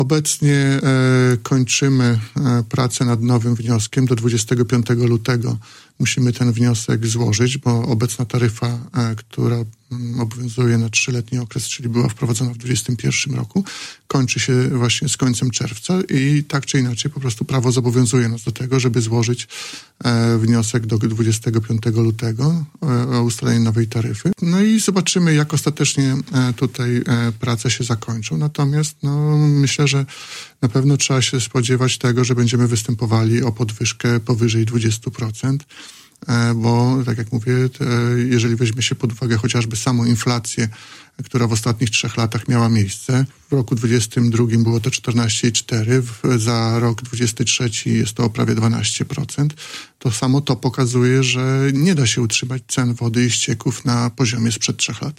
Obecnie kończymy pracę nad nowym wnioskiem. Do 25 lutego musimy ten wniosek złożyć, bo obecna taryfa, która obowiązuje na 3-letni okres, czyli była wprowadzona w 2021 roku, kończy się właśnie z końcem czerwca i tak czy inaczej po prostu prawo zobowiązuje nas do tego, żeby złożyć wniosek do 25 lutego o ustalenie nowej taryfy. No i zobaczymy, jak ostatecznie tutaj prace się zakończą. Natomiast myślę, że na pewno trzeba się spodziewać tego, że będziemy występowali o podwyżkę powyżej 20%. Bo, tak jak mówię, jeżeli weźmie się pod uwagę chociażby samą inflację, która w ostatnich 3 latach miała miejsce, w roku 2022 było to 14,4%, za rok 2023 jest to o prawie 12%, to samo to pokazuje, że nie da się utrzymać cen wody i ścieków na poziomie sprzed 3 lat.